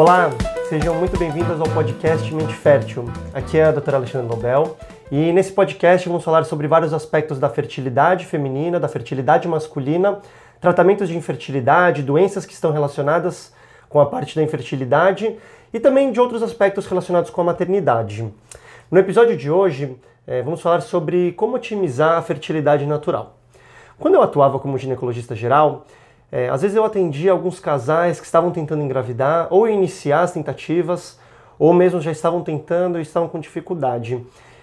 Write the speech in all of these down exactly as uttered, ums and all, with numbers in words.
Olá, sejam muito bem-vindos ao podcast Mente Fértil. Aqui é a doutora Alexandra Nobel e nesse podcast vamos falar sobre vários aspectos da fertilidade feminina, da fertilidade masculina, tratamentos de infertilidade, doenças que estão relacionadas com a parte da infertilidade e também de outros aspectos relacionados com a maternidade. No episódio de hoje, é, vamos falar sobre como otimizar a fertilidade natural. Quando eu atuava como ginecologista geral, É, às vezes eu atendia alguns casais que estavam tentando engravidar ou iniciar as tentativas, ou mesmo já estavam tentando e estavam com dificuldade.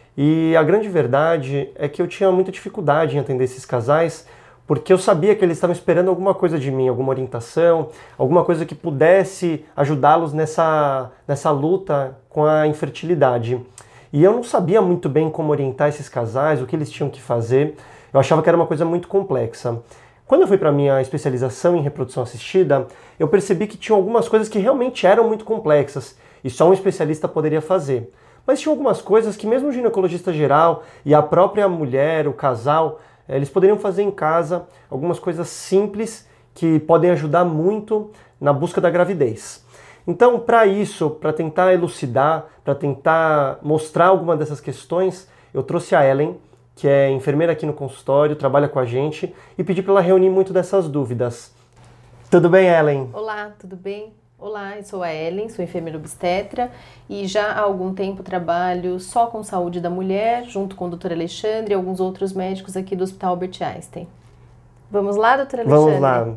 E a grande verdade é que eu tinha muita dificuldade em atender esses casais, porque eu sabia que eles estavam esperando alguma coisa de mim, alguma orientação, alguma coisa que pudesse ajudá-los nessa, nessa luta com a infertilidade. E eu não sabia muito bem como orientar esses casais, o que eles tinham que fazer. Eu achava que era uma coisa muito complexa. Quando eu fui para a minha especialização em reprodução assistida, eu percebi que tinha algumas coisas que realmente eram muito complexas e só um especialista poderia fazer. Mas tinha algumas coisas que mesmo o ginecologista geral e a própria mulher, o casal, eles poderiam fazer em casa, algumas coisas simples que podem ajudar muito na busca da gravidez. Então, para isso, para tentar elucidar, para tentar mostrar alguma dessas questões, eu trouxe a Ellen, que é enfermeira aqui no consultório, trabalha com a gente, e pedi para ela reunir muito dessas dúvidas. Tudo bem, Ellen? Olá, tudo bem? Olá, eu sou a Ellen, sou enfermeira obstetra e já há algum tempo trabalho só com saúde da mulher, junto com o doutor Alexandre e alguns outros médicos aqui do Hospital Albert Einstein. Vamos lá, doutora Alexandre? Vamos lá.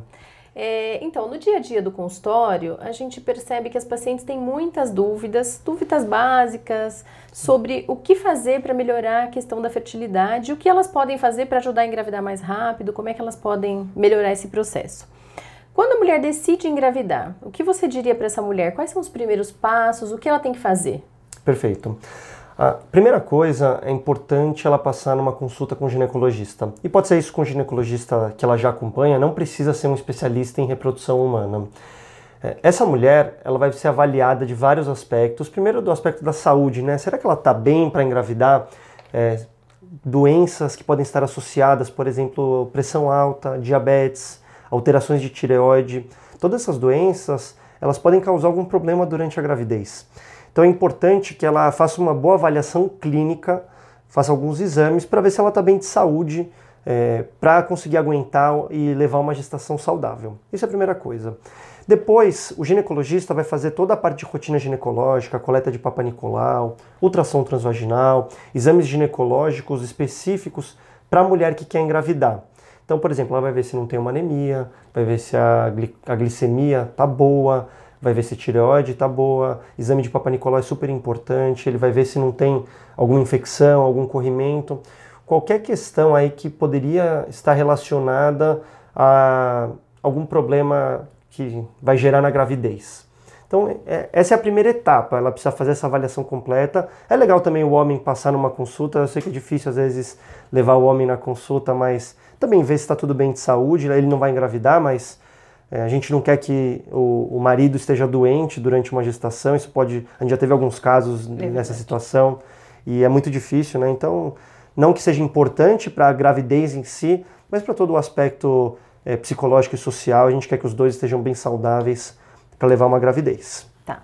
É, então, no dia a dia do consultório, a gente percebe que as pacientes têm muitas dúvidas, dúvidas básicas sobre o que fazer para melhorar a questão da fertilidade, o que elas podem fazer para ajudar a engravidar mais rápido, como é que elas podem melhorar esse processo. Quando a mulher decide engravidar, o que você diria para essa mulher? Quais são os primeiros passos? O que ela tem que fazer? Perfeito. A primeira coisa, é importante ela passar numa consulta com o ginecologista. E pode ser isso com o ginecologista que ela já acompanha, não precisa ser um especialista em reprodução humana. Essa mulher, ela vai ser avaliada de vários aspectos. Primeiro do aspecto da saúde, né? Será que ela está bem para engravidar? É, doenças que podem estar associadas, por exemplo, pressão alta, diabetes, alterações de tireoide. Todas essas doenças, elas podem causar algum problema durante a gravidez. Então é importante que ela faça uma boa avaliação clínica, faça alguns exames para ver se ela está bem de saúde, é, para conseguir aguentar e levar uma gestação saudável. Isso é a primeira coisa. Depois, o ginecologista vai fazer toda a parte de rotina ginecológica, coleta de Papa Nicolau, ultrassom transvaginal, exames ginecológicos específicos para a mulher que quer engravidar. Então, por exemplo, ela vai ver se não tem uma anemia, vai ver se a, gli- a glicemia está boa, vai ver se a tireoide está boa, exame de Papa Nicolau é super importante, ele vai ver se não tem alguma infecção, algum corrimento, qualquer questão aí que poderia estar relacionada a algum problema que vai gerar na gravidez. Então, é, essa é a primeira etapa, ela precisa fazer essa avaliação completa. É legal também o homem passar numa consulta, eu sei que é difícil às vezes levar o homem na consulta, mas também ver se está tudo bem de saúde, ele não vai engravidar, mas a gente não quer que o, o marido esteja doente durante uma gestação, isso pode... A gente já teve alguns casos é nessa situação e é muito difícil, né? Então, não que seja importante para a gravidez em si, mas para todo o aspecto é, psicológico e social, a gente quer que os dois estejam bem saudáveis para levar uma gravidez. Tá.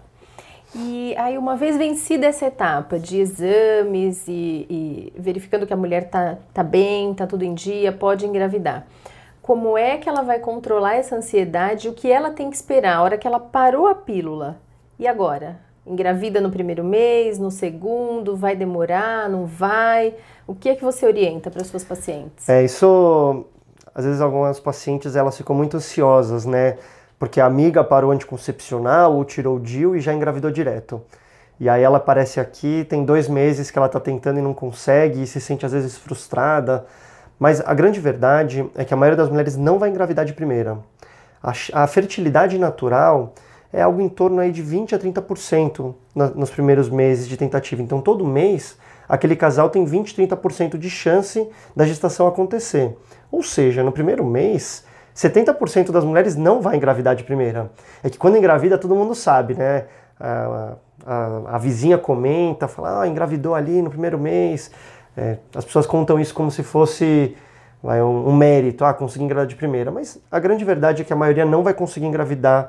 E aí, uma vez vencida essa etapa de exames e, e verificando que a mulher tá, tá bem, tá tudo em dia, pode engravidar. Como é que ela vai controlar essa ansiedade? O que ela tem que esperar? A hora que ela parou a pílula. E agora? Engravida no primeiro mês, no segundo? Vai demorar? Não vai? O que é que você orienta para as suas pacientes? É, isso... Às vezes algumas pacientes elas ficam muito ansiosas, né? Porque a amiga parou anticoncepcional ou tirou o D I U e já engravidou direto. E aí ela aparece aqui, tem dois meses que ela está tentando e não consegue e se sente às vezes frustrada. Mas a grande verdade é que a maioria das mulheres não vai engravidar de primeira. A, a fertilidade natural é algo em torno aí de vinte a trinta por cento na, nos primeiros meses de tentativa. Então todo mês aquele casal tem vinte, trinta por cento de chance da gestação acontecer. Ou seja, no primeiro mês, setenta por cento das mulheres não vai engravidar de primeira. É que quando engravida todo mundo sabe, né? A, a, a vizinha comenta, fala, ah, engravidou ali no primeiro mês. É, as pessoas contam isso como se fosse vai, um, um mérito, ah, consegui engravidar de primeira, mas a grande verdade é que a maioria não vai conseguir engravidar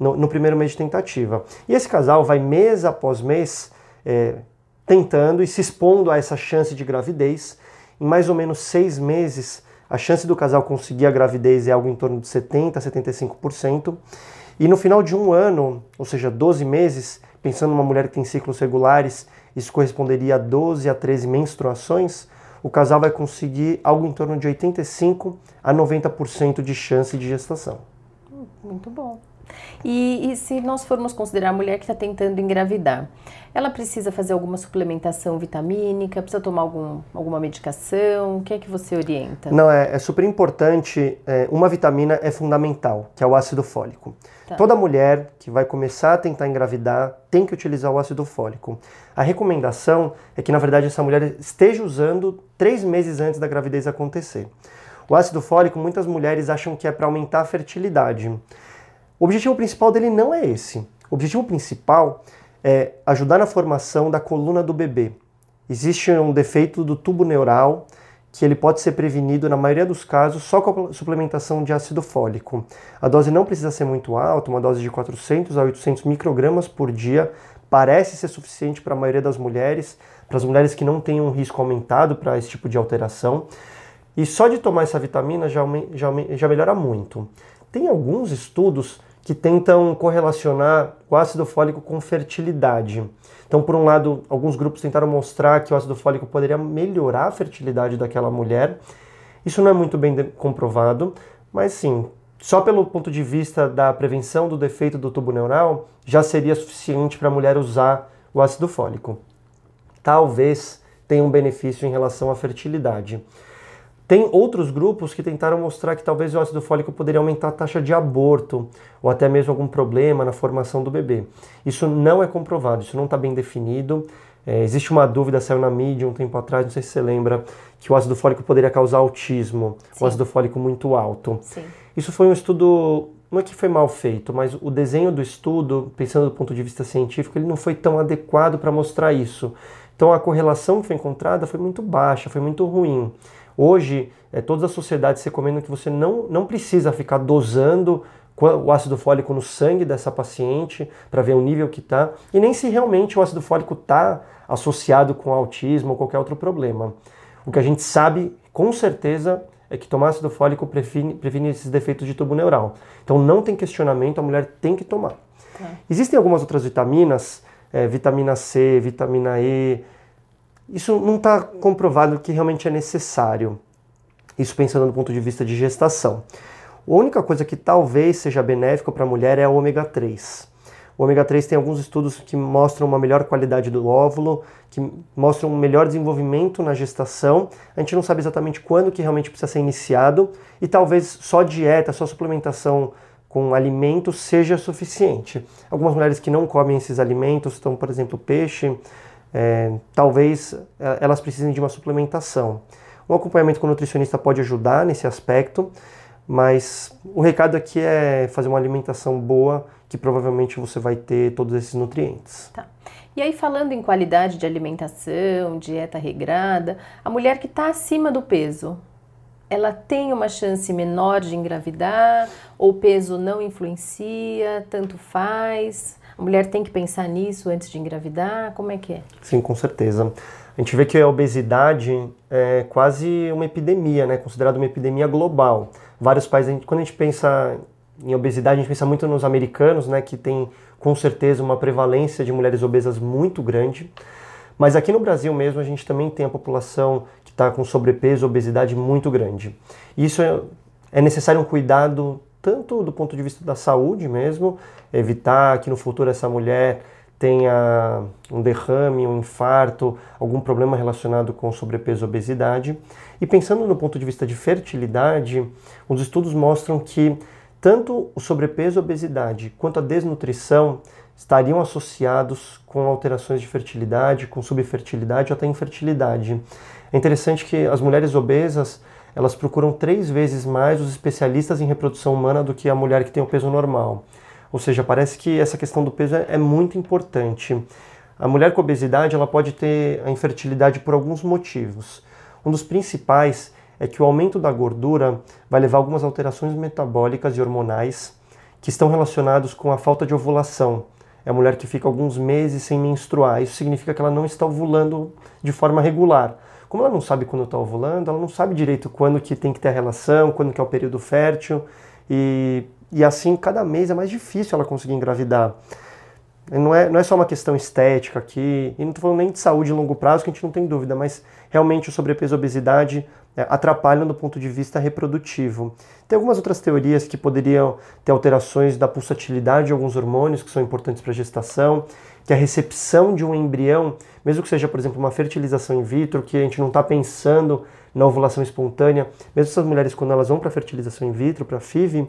no, no primeiro mês de tentativa. E esse casal vai mês após mês é, tentando e se expondo a essa chance de gravidez. Em mais ou menos seis meses, a chance do casal conseguir a gravidez é algo em torno de setenta a setenta e cinco por cento. E no final de um ano, ou seja, doze meses, pensando numa mulher que tem ciclos regulares, isso corresponderia a doze a treze menstruações, o casal vai conseguir algo em torno de oitenta e cinco a noventa por cento de chance de gestação. Muito bom. E, e se nós formos considerar a mulher que está tentando engravidar, ela precisa fazer alguma suplementação vitamínica, precisa tomar algum, alguma medicação? O que é que você orienta? Não, é, é super importante, é, uma vitamina é fundamental, que é o ácido fólico. Tá. Toda mulher que vai começar a tentar engravidar tem que utilizar o ácido fólico. A recomendação é que, na verdade, essa mulher esteja usando três meses antes da gravidez acontecer. O ácido fólico, muitas mulheres acham que é para aumentar a fertilidade. O objetivo principal dele não é esse. O objetivo principal é ajudar na formação da coluna do bebê. Existe um defeito do tubo neural que ele pode ser prevenido, na maioria dos casos, só com a suplementação de ácido fólico. A dose não precisa ser muito alta, uma dose de quatrocentos a oitocentos microgramas por dia parece ser suficiente para a maioria das mulheres, para as mulheres que não têm um risco aumentado para esse tipo de alteração. E só de tomar essa vitamina já, já, já melhora muito. Tem alguns estudos que tentam correlacionar o ácido fólico com fertilidade. Então, por um lado, alguns grupos tentaram mostrar que o ácido fólico poderia melhorar a fertilidade daquela mulher. Isso não é muito bem comprovado, mas sim, só pelo ponto de vista da prevenção do defeito do tubo neural, já seria suficiente para a mulher usar o ácido fólico. Talvez tenha um benefício em relação à fertilidade. Tem outros grupos que tentaram mostrar que talvez o ácido fólico poderia aumentar a taxa de aborto ou até mesmo algum problema na formação do bebê. Isso não é comprovado, isso não está bem definido. É, existe uma dúvida, saiu na mídia um tempo atrás, não sei se você lembra, que o ácido fólico poderia causar autismo, o ácido fólico muito alto. Sim. Isso foi um estudo, não é que foi mal feito, mas o desenho do estudo, pensando do ponto de vista científico, ele não foi tão adequado para mostrar isso. Então a correlação que foi encontrada foi muito baixa, foi muito ruim. Hoje, é, todas as sociedades recomendam que você não, não precisa ficar dosando o ácido fólico no sangue dessa paciente para ver o nível que está, e nem se realmente o ácido fólico está associado com autismo ou qualquer outro problema. O que a gente sabe, com certeza, é que tomar ácido fólico previne, previne esses defeitos de tubo neural. Então não tem questionamento, a mulher tem que tomar. Tá. Existem algumas outras vitaminas, é, vitamina C, vitamina E. Isso não está comprovado que realmente é necessário, isso pensando do ponto de vista de gestação. A única coisa que talvez seja benéfica para a mulher é o ômega três. O ômega três tem alguns estudos que mostram uma melhor qualidade do óvulo, que mostram um melhor desenvolvimento na gestação. A gente não sabe exatamente quando que realmente precisa ser iniciado e talvez só dieta, só suplementação com alimentos seja suficiente. Algumas mulheres que não comem esses alimentos, então, por exemplo, peixe, É, talvez elas precisem de uma suplementação. Um acompanhamento com o nutricionista pode ajudar nesse aspecto, mas o recado aqui é fazer uma alimentação boa, que provavelmente você vai ter todos esses nutrientes. Tá. E aí, falando em qualidade de alimentação, dieta regrada, a mulher que está acima do peso, ela tem uma chance menor de engravidar? Ou o peso não influencia, tanto faz? A mulher tem que pensar nisso antes de engravidar? Como é que é? Sim, com certeza. A gente vê que a obesidade é quase uma epidemia, né? Considerada uma epidemia global. Vários países, quando a gente pensa em obesidade, a gente pensa muito nos americanos, né? Que tem com certeza uma prevalência de mulheres obesas muito grande. Mas aqui no Brasil mesmo a gente também tem a população que está com sobrepeso, obesidade muito grande. E isso é, é necessário um cuidado tanto do ponto de vista da saúde mesmo, evitar que no futuro essa mulher tenha um derrame, um infarto, algum problema relacionado com sobrepeso e obesidade. E pensando no ponto de vista de fertilidade, os estudos mostram que tanto o sobrepeso e a obesidade quanto a desnutrição estariam associados com alterações de fertilidade, com subfertilidade ou até infertilidade. É interessante que as mulheres obesas elas procuram três vezes mais os especialistas em reprodução humana do que a mulher que tem o peso normal. Ou seja, parece que essa questão do peso é muito importante. A mulher com obesidade ela pode ter a infertilidade por alguns motivos. Um dos principais é que o aumento da gordura vai levar a algumas alterações metabólicas e hormonais que estão relacionados com a falta de ovulação. É a mulher que fica alguns meses sem menstruar. Isso significa que ela não está ovulando de forma regular. Como ela não sabe quando está ovulando, ela não sabe direito quando que tem que ter a relação, quando que é o período fértil. E, e assim, cada mês é mais difícil ela conseguir engravidar. Não é, não é só uma questão estética aqui, e não estou falando nem de saúde a longo prazo, que a gente não tem dúvida, mas realmente o sobrepeso e a obesidade é, atrapalham do ponto de vista reprodutivo. Tem algumas outras teorias que poderiam ter alterações da pulsatilidade de alguns hormônios que são importantes para a gestação, que a recepção de um embrião, mesmo que seja, por exemplo, uma fertilização in vitro, que a gente não está pensando na ovulação espontânea, mesmo essas mulheres, quando elas vão para a fertilização in vitro, para a F I V,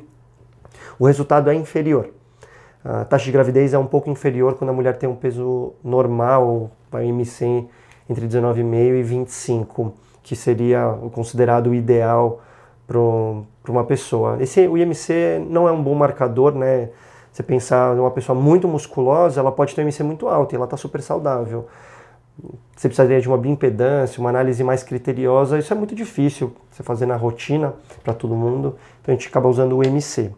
o resultado é inferior. A taxa de gravidez é um pouco inferior quando a mulher tem um peso normal, a M C entre dezenove vírgula cinco e vinte e cinco, que seria o considerado ideal para uma pessoa. Esse, o I M C não é um bom marcador, né? Você pensar em uma pessoa muito musculosa, ela pode ter um I M C muito alto e ela está super saudável. Você precisaria de uma bioimpedância, uma análise mais criteriosa, isso é muito difícil você fazer na rotina para todo mundo, então a gente acaba usando o I M C.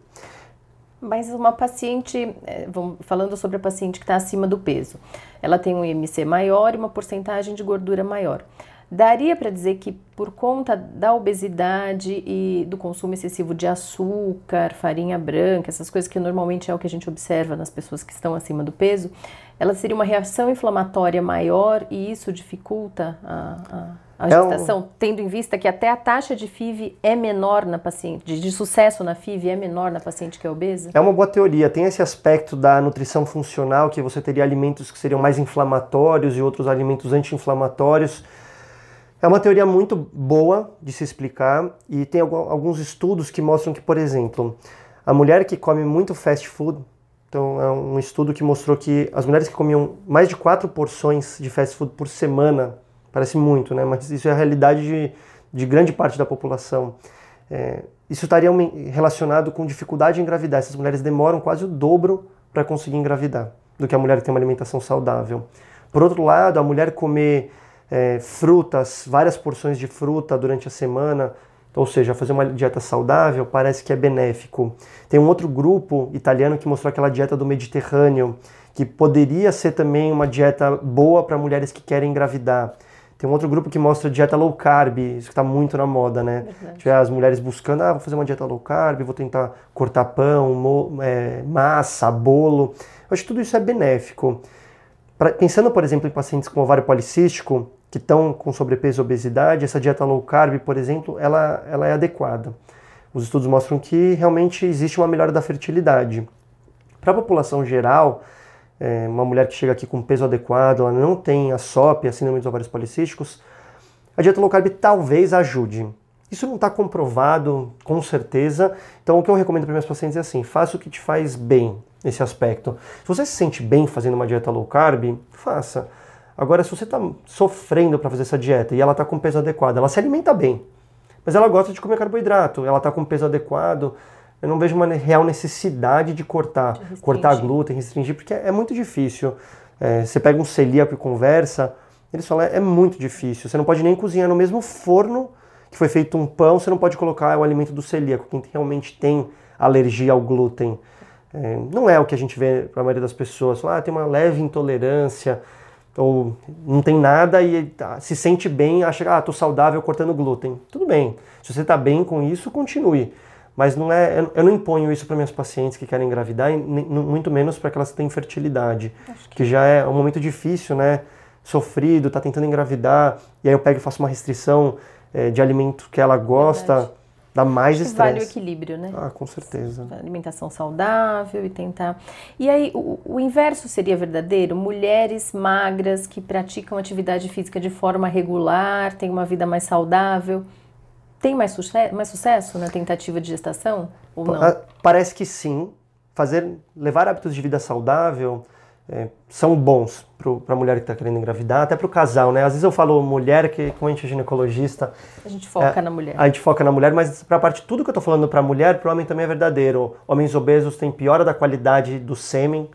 Mas uma paciente, falando sobre a paciente que está acima do peso, ela tem um I M C maior e uma porcentagem de gordura maior. Daria para dizer que por conta da obesidade e do consumo excessivo de açúcar, farinha branca, essas coisas que normalmente é o que a gente observa nas pessoas que estão acima do peso, ela seria uma reação inflamatória maior e isso dificulta a, a, a gestação, é um... tendo em vista que até a taxa de F I V é menor na paciente, de, de sucesso na F I V é menor na paciente que é obesa? É uma boa teoria, tem esse aspecto da nutrição funcional, que você teria alimentos que seriam mais inflamatórios e outros alimentos anti-inflamatórios. É uma teoria muito boa de se explicar e tem alguns estudos que mostram que, por exemplo, a mulher que come muito fast food, então é um estudo que mostrou que as mulheres que comiam mais de quatro porções de fast food por semana, parece muito, né? Mas isso é a realidade de, de grande parte da população. É, isso estaria relacionado com dificuldade em engravidar. Essas mulheres demoram quase o dobro para conseguir engravidar do que a mulher que tem uma alimentação saudável. Por outro lado, a mulher comer É, frutas, várias porções de fruta durante a semana, ou seja, fazer uma dieta saudável, parece que é benéfico. Tem um outro grupo italiano que mostrou aquela dieta do Mediterrâneo, que poderia ser também uma dieta boa para mulheres que querem engravidar. Tem um outro grupo que mostra dieta low carb, isso que está muito na moda, né? Tiver as mulheres buscando, ah, vou fazer uma dieta low carb, vou tentar cortar pão, mo, é, massa, bolo. Eu acho que tudo isso é benéfico. Pra, pensando, por exemplo, em pacientes com ovário policístico, que estão com sobrepeso e obesidade, essa dieta low carb, por exemplo, ela, ela é adequada. Os estudos mostram que realmente existe uma melhora da fertilidade. Para a população geral, é, uma mulher que chega aqui com peso adequado, ela não tem a S O P, a síndrome dos ovários policísticos, a dieta low carb talvez ajude. Isso não está comprovado, com certeza. Então, o que eu recomendo para meus pacientes é assim, faça o que te faz bem nesse aspecto. Se você se sente bem fazendo uma dieta low carb, faça. Agora, se você está sofrendo para fazer essa dieta e ela está com peso adequado, ela se alimenta bem, mas ela gosta de comer carboidrato, ela está com peso adequado, eu não vejo uma real necessidade de cortar, de cortar glúten, restringir, porque é muito difícil. É, você pega um celíaco e conversa, eles falam, é, é muito difícil, você não pode nem cozinhar no mesmo forno que foi feito um pão, você não pode colocar o alimento do celíaco, quem realmente tem alergia ao glúten. É, não é o que a gente vê para a maioria das pessoas, ah, tem uma leve intolerância, ou não tem nada e se sente bem, acha, ah, tô saudável cortando glúten. Tudo bem, se você está bem com isso, continue. Mas não é, eu não imponho isso para minhas pacientes que querem engravidar, e muito menos para aquelas que têm fertilidade, que... que já é um momento difícil, né? Sofrido, tá tentando engravidar, e aí eu pego e faço uma restrição é, de alimento que ela gosta. Verdade. Dá mais estresse. Vale o equilíbrio, né? Ah, com certeza. Alimentação saudável e tentar... E aí, o, o inverso seria verdadeiro? Mulheres magras que praticam atividade física de forma regular, têm uma vida mais saudável, tem mais, suce mais sucesso na tentativa de gestação ou não? Parece que sim. Fazer, levar hábitos de vida saudável... É, são bons para a mulher que está querendo engravidar, até para o casal, né? Às vezes eu falo mulher, que como a gente é ginecologista... A gente foca é, na mulher. A gente foca na mulher, mas para a parte tudo que eu estou falando para a mulher, para o homem também é verdadeiro. Homens obesos têm piora da qualidade do sêmen,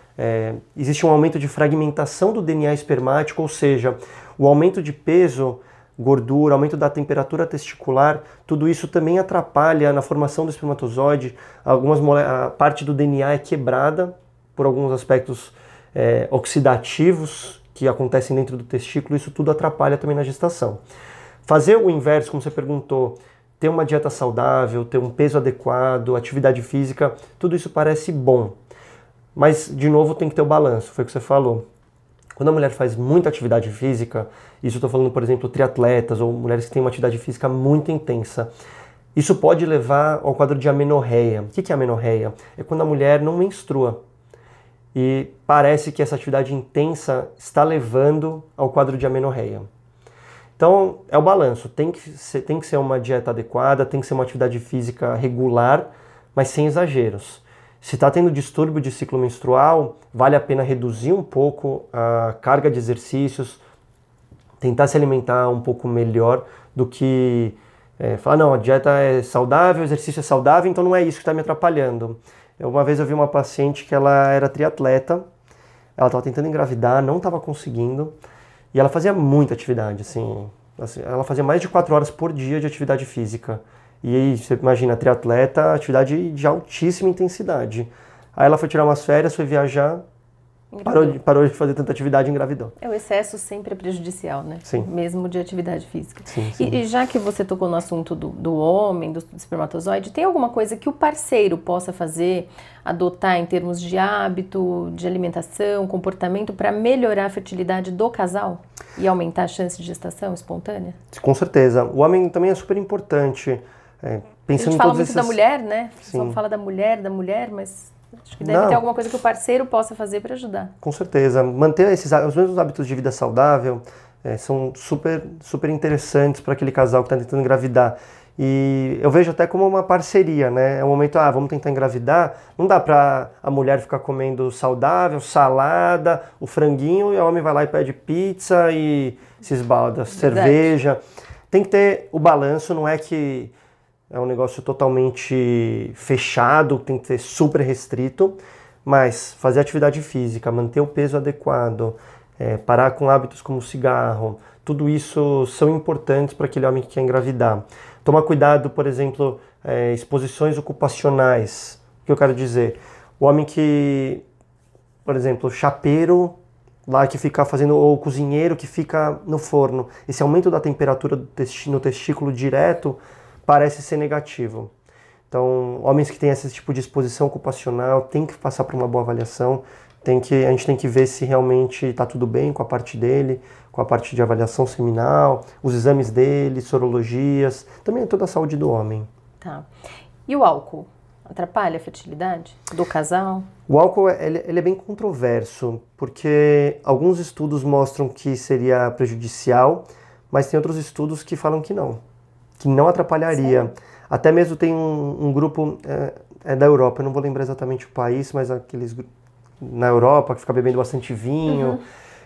é, existe um aumento de fragmentação do D N A espermático, ou seja, o aumento de peso gordura, aumento da temperatura testicular, tudo isso também atrapalha na formação do espermatozoide. Algumas a parte do D N A é quebrada por alguns aspectos é, oxidativos que acontecem dentro do testículo, isso tudo atrapalha também na gestação. Fazer o inverso, como você perguntou, ter uma dieta saudável, ter um peso adequado, atividade física, tudo isso parece bom. Mas, de novo, tem que ter o balanço, foi o que você falou. Quando a mulher faz muita atividade física, isso eu estou falando, por exemplo, triatletas ou mulheres que têm uma atividade física muito intensa, isso pode levar ao quadro de amenorreia. O que é amenorreia? É quando a mulher não menstrua. E parece que essa atividade intensa está levando ao quadro de amenorreia. Então, é o balanço. Tem que ser, tem que ser uma dieta adequada, tem que ser uma atividade física regular, mas sem exageros. Se está tendo distúrbio de ciclo menstrual, vale a pena reduzir um pouco a carga de exercícios, tentar se alimentar um pouco melhor do que é, falar, não, a dieta é saudável, o exercício é saudável, então não é isso que está me atrapalhando. Uma vez eu vi uma paciente que ela era triatleta, ela estava tentando engravidar, não estava conseguindo, e ela fazia muita atividade, assim, assim, ela fazia mais de quatro horas por dia de atividade física. E aí, você imagina, triatleta, atividade de altíssima intensidade. Aí ela foi tirar umas férias, foi viajar, parou de, parou de fazer tanta atividade e engravidou. É, o excesso sempre é prejudicial, né? Sim. Mesmo de atividade física. Sim, sim. E, e já que você tocou no assunto do, do homem, do, do espermatozoide, tem alguma coisa que o parceiro possa fazer, adotar em termos de hábito, de alimentação, comportamento, para melhorar a fertilidade do casal e aumentar a chance de gestação espontânea? Com certeza. O homem também é super importante. É, pensando a gente em fala todos muito esses... da mulher, né? Sim. Só fala da mulher, da mulher, mas acho que deve Não. ter alguma coisa que o parceiro possa fazer para ajudar. Com certeza. Manter esses, os mesmos hábitos de vida saudável é, são super, super interessantes para aquele casal que está tentando engravidar. E eu vejo até como uma parceria, né? É um momento, ah, vamos tentar engravidar. Não dá para a mulher ficar comendo saudável, salada, o franguinho, e o homem vai lá e pede pizza e se esbalda, cerveja. Tem que ter o balanço, não é que é um negócio totalmente fechado, tem que ser super restrito, mas fazer atividade física, manter o peso adequado, é, parar com hábitos como cigarro, tudo isso são importantes para aquele homem que quer engravidar. Tomar cuidado, por exemplo, é, exposições ocupacionais. O que eu quero dizer? O homem que, por exemplo, chapeiro lá que fica fazendo, ou cozinheiro que fica no forno, esse aumento da temperatura do testi- no testículo direto parece ser negativo. Então, homens que têm esse tipo de exposição ocupacional tem que passar por uma boa avaliação, tem que, a gente tem que ver se realmente está tudo bem com a parte dele, com a parte de avaliação seminal, os exames dele, sorologias, também toda a saúde do homem. Tá. E o álcool? Atrapalha a fertilidade do casal? O álcool ele, ele é bem controverso, porque alguns estudos mostram que seria prejudicial, mas tem outros estudos que falam que não, que não atrapalharia. Sério? Até mesmo tem um, um grupo, é, é da Europa, eu não vou lembrar exatamente o país, mas aqueles na Europa que fica bebendo bastante vinho, uhum.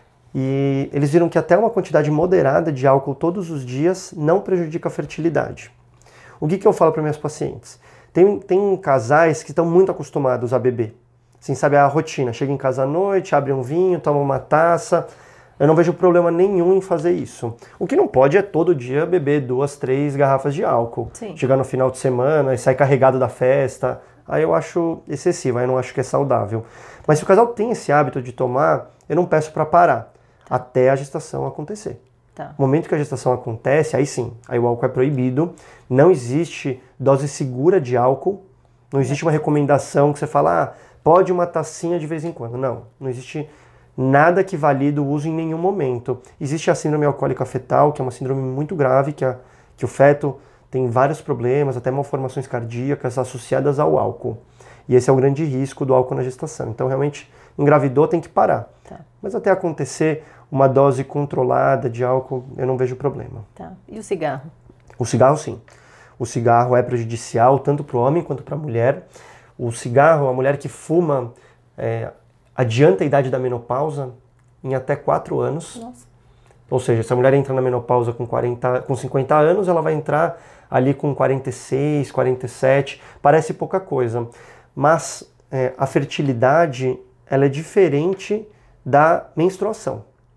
E eles viram que até uma quantidade moderada de álcool todos os dias não prejudica a fertilidade. O que, que eu falo para minhas pacientes? Tem, tem casais que estão muito acostumados a beber. Assim, sabe, a rotina. Chega em casa à noite, abre um vinho, toma uma taça. Eu não vejo problema nenhum em fazer isso. O que não pode é todo dia beber duas, três garrafas de álcool. Sim. Chegar no final de semana e sair carregado da festa. Aí eu acho excessivo, aí eu não acho que é saudável. Mas se o casal tem esse hábito de tomar, eu não peço para parar. Tá. Até a gestação acontecer. Tá. No momento que a gestação acontece, aí sim, aí o álcool é proibido. Não existe dose segura de álcool. Não existe uma recomendação que você fala, ah, pode uma tacinha de vez em quando. Não, não existe nada que valide o uso em nenhum momento. Existe a síndrome alcoólica fetal, que é uma síndrome muito grave, que, a, que o feto tem vários problemas, até malformações cardíacas associadas ao álcool. E esse é o grande risco do álcool na gestação. Então, realmente, engravidou, tem que parar. Tá. Mas até acontecer uma dose controlada de álcool, eu não vejo problema. Tá. E o cigarro? O cigarro, sim. O cigarro é prejudicial tanto para o homem quanto para a mulher. O cigarro, a mulher que fuma, é, adianta a idade da menopausa em até quatro anos. Nossa. Ou seja, se a mulher entra na menopausa com, quarenta, com cinquenta anos, ela vai entrar ali com quarenta e seis, quarenta e sete. Parece pouca coisa. Mas é, a fertilidade ela é diferente da menstruação.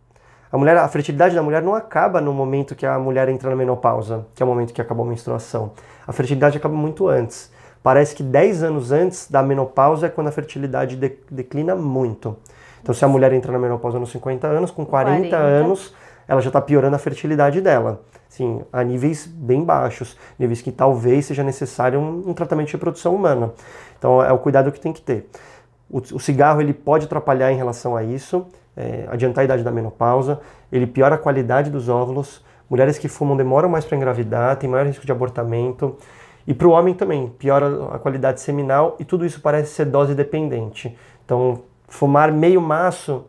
A mulher, a fertilidade da mulher não acaba no momento que a mulher entra na menopausa, que é o momento que acabou a menstruação. A fertilidade acaba muito antes. Parece que dez anos antes da menopausa é quando a fertilidade de, declina muito. Então, se a mulher entra na menopausa nos cinquenta anos, com quarenta, quarenta. anos, ela já está piorando a fertilidade dela. Sim, a níveis bem baixos, níveis que talvez seja necessário um, um tratamento de reprodução humana. Então, é o cuidado que tem que ter. O, o cigarro ele pode atrapalhar em relação a isso, é, adiantar a idade da menopausa, ele piora a qualidade dos óvulos, mulheres que fumam demoram mais para engravidar, tem maior risco de abortamento, e para o homem também, piora a qualidade seminal, e tudo isso parece ser dose dependente. Então, fumar meio maço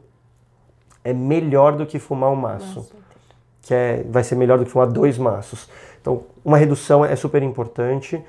é melhor do que fumar um maço, Nossa. que é, vai ser melhor do que fumar dois maços. Então, uma redução é super importante.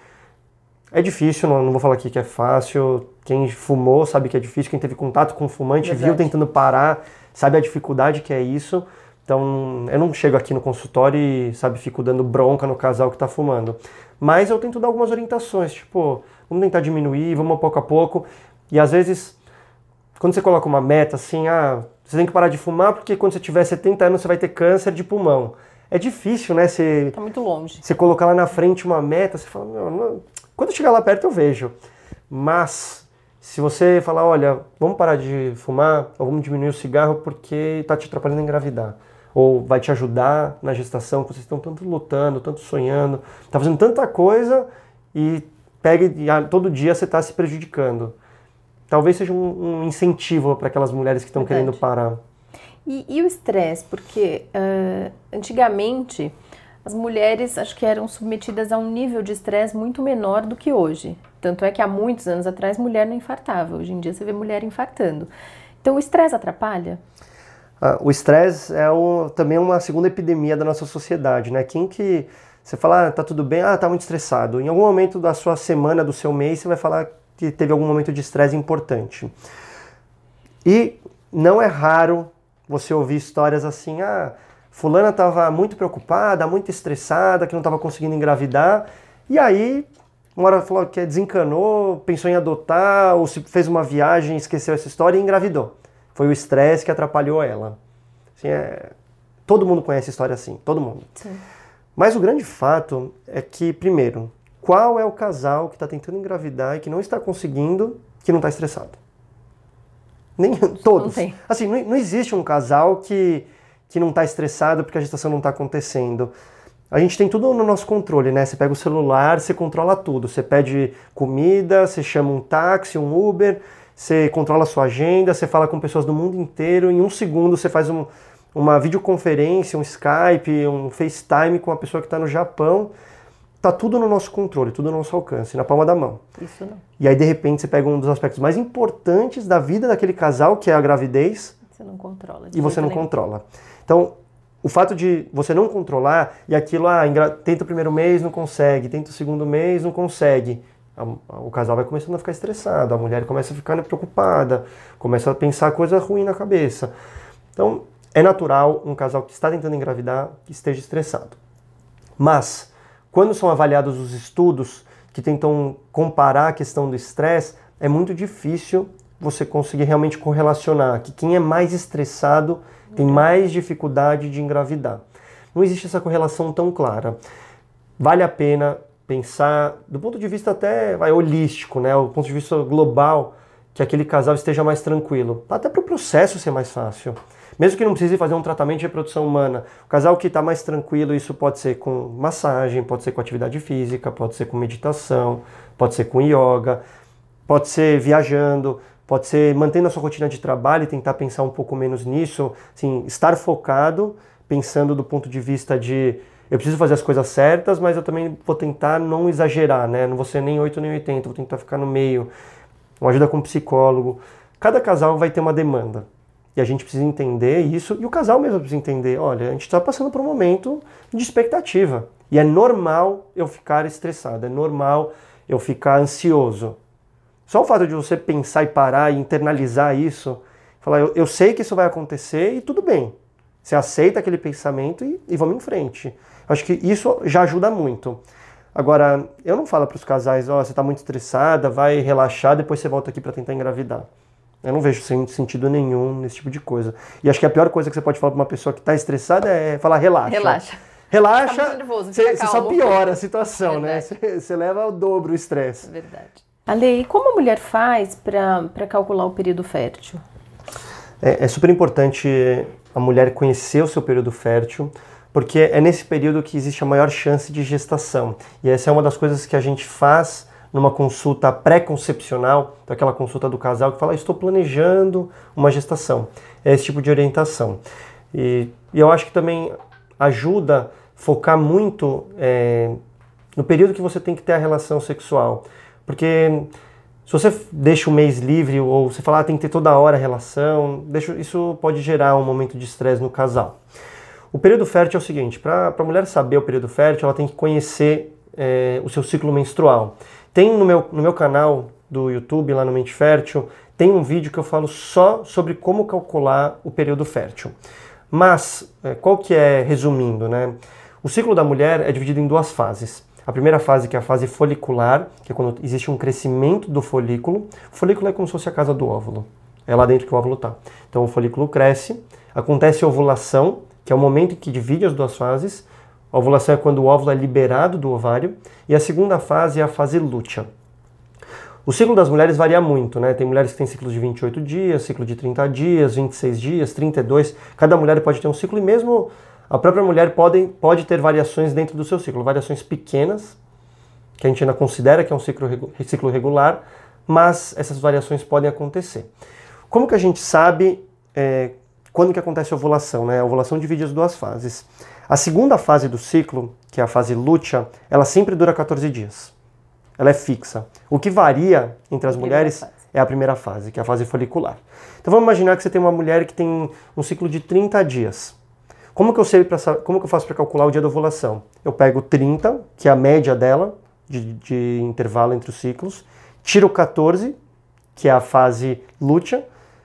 É difícil, não, não vou falar aqui que é fácil. Quem fumou sabe que é difícil, quem teve contato com fumante, Verdade. viu tentando parar, sabe a dificuldade que é isso. Então, eu não chego aqui no consultório e, sabe, fico dando bronca no casal que está fumando. Mas eu tento dar algumas orientações, tipo, vamos tentar diminuir, vamos pouco a pouco. E às vezes, quando você coloca uma meta assim, ah, você tem que parar de fumar porque quando você tiver setenta anos você vai ter câncer de pulmão. É difícil, né? Você, tá muito longe. Você colocar lá na frente uma meta, você fala, não, não. Quando eu chegar lá perto eu vejo. Mas, se você falar, olha, vamos parar de fumar, ou vamos diminuir o cigarro porque está te atrapalhando a engravidar. Ou vai te ajudar na gestação, que vocês estão tanto lutando, tanto sonhando, está fazendo tanta coisa e pega e todo dia você está se prejudicando. Talvez seja um, um incentivo para aquelas mulheres que estão querendo parar. E, e o estresse? Porque uh, antigamente as mulheres acho que eram submetidas a um nível de estresse muito menor do que hoje. Tanto é que há muitos anos atrás mulher não infartava. Hoje em dia você vê mulher infartando. Então o estresse atrapalha? Ah, o estresse é o, também uma segunda epidemia da nossa sociedade, né? Quem que você fala, ah, tá tudo bem, ah, tá muito estressado. Em algum momento da sua semana, do seu mês, você vai falar que teve algum momento de estresse importante. E não é raro você ouvir histórias assim, ah, fulana estava muito preocupada, muito estressada, que não estava conseguindo engravidar, e aí uma hora falou que desencanou, pensou em adotar, ou se fez uma viagem, esqueceu essa história e engravidou. Foi o estresse que atrapalhou ela. Assim, é... Todo mundo conhece história assim, todo mundo. Sim. Mas o grande fato é que, primeiro, qual é o casal que está tentando engravidar e que não está conseguindo, que não está estressado? Nem todos. Não tem. Assim, não, não existe um casal que, que não está estressado porque a gestação não está acontecendo. A gente tem tudo no nosso controle, né? Você pega o celular, você controla tudo. Você pede comida, você chama um táxi, um Uber, você controla a sua agenda, você fala com pessoas do mundo inteiro. Em um segundo você faz um, uma videoconferência, um Skype, um FaceTime com uma pessoa que está no Japão. Tá tudo no nosso controle, tudo no nosso alcance, na palma da mão. Isso não. E aí, de repente, você pega um dos aspectos mais importantes da vida daquele casal, que é a gravidez. Você não controla. E você não nenhum. controla. Então, o fato de você não controlar, e aquilo, ah, tenta o primeiro mês, não consegue, tenta o segundo mês, não consegue. O casal vai começando a ficar estressado, a mulher começa a ficar preocupada, começa a pensar coisa ruim na cabeça. Então, é natural um casal que está tentando engravidar que esteja estressado. Mas, quando são avaliados os estudos que tentam comparar a questão do estresse, é muito difícil você conseguir realmente correlacionar que quem é mais estressado tem mais dificuldade de engravidar. Não existe essa correlação tão clara. Vale a pena pensar, do ponto de vista até vai, holístico, né, do ponto de vista global, que aquele casal esteja mais tranquilo. Até para o processo ser mais fácil. Mesmo que não precise fazer um tratamento de reprodução humana, o casal que está mais tranquilo, isso pode ser com massagem, pode ser com atividade física, pode ser com meditação, pode ser com yoga, pode ser viajando, pode ser mantendo a sua rotina de trabalho e tentar pensar um pouco menos nisso, assim, estar focado, pensando do ponto de vista de eu preciso fazer as coisas certas, mas eu também vou tentar não exagerar, né? Não vou ser nem oito nem oitenta, vou tentar ficar no meio, uma ajuda com um psicólogo. Cada casal vai ter uma demanda. E a gente precisa entender isso, e o casal mesmo precisa entender, olha, a gente está passando por um momento de expectativa. E é normal eu ficar estressado, é normal eu ficar ansioso. Só o fato de você pensar e parar e internalizar isso, falar, eu, eu sei que isso vai acontecer e tudo bem. Você aceita aquele pensamento e, e vamos em frente. Acho que isso já ajuda muito. Agora, eu não falo para os casais, ó, oh, você está muito estressada, vai relaxar, depois você volta aqui para tentar engravidar. Eu não vejo sentido nenhum nesse tipo de coisa. E acho que a pior coisa que você pode falar para uma pessoa que está estressada é falar relaxa. Relaxa. Relaxa, tá nervoso, você, você só piora a situação, Verdade. né? Você, você leva ao dobro o estresse. Verdade. Ale, e como a mulher faz para calcular o período fértil? É, é super importante a mulher conhecer o seu período fértil, porque é nesse período que existe a maior chance de gestação. E essa é uma das coisas que a gente faz numa consulta pré-concepcional, então aquela consulta do casal que fala, estou planejando uma gestação. É esse tipo de orientação. E, e eu acho que também ajuda a focar muito é, no período que você tem que ter a relação sexual. Porque se você deixa o mês livre ou você falar ah, tem que ter toda hora a relação, deixa, isso pode gerar um momento de estresse no casal. O período fértil é o seguinte, para a mulher saber o período fértil, ela tem que conhecer é, o seu ciclo menstrual. Tem no meu, no meu canal do YouTube, lá no Mente Fértil, tem um vídeo que eu falo só sobre como calcular o período fértil. Mas, qual que é, resumindo, né? O ciclo da mulher é dividido em duas fases. A primeira fase, que é a fase folicular, que é quando existe um crescimento do folículo. O folículo é como se fosse a casa do óvulo. É lá dentro que o óvulo está. Então o folículo cresce, acontece a ovulação, que é o momento em que divide as duas fases. A ovulação é quando o óvulo é liberado do ovário. E a segunda fase é a fase lútea. O ciclo das mulheres varia muito, né? Tem mulheres que têm ciclos de vinte e oito dias, ciclo de trinta dias, vinte e seis dias, trinta e dois. Cada mulher pode ter um ciclo e mesmo a própria mulher pode, pode ter variações dentro do seu ciclo. Variações pequenas, que a gente ainda considera que é um ciclo, ciclo regular, mas essas variações podem acontecer. Como que a gente sabe é, quando que acontece a ovulação, né? A ovulação divide as duas fases. A segunda fase do ciclo, que é a fase lútea, ela sempre dura quatorze dias. Ela é fixa. O que varia entre as mulheres é a primeira fase, que é a fase folicular. Então vamos imaginar que você tem uma mulher que tem um ciclo de trinta dias. Como que eu sei pra, como que eu faço para calcular o dia da ovulação? Eu pego trinta, que é a média dela, de, de intervalo entre os ciclos, tiro quatorze, que é a fase lútea,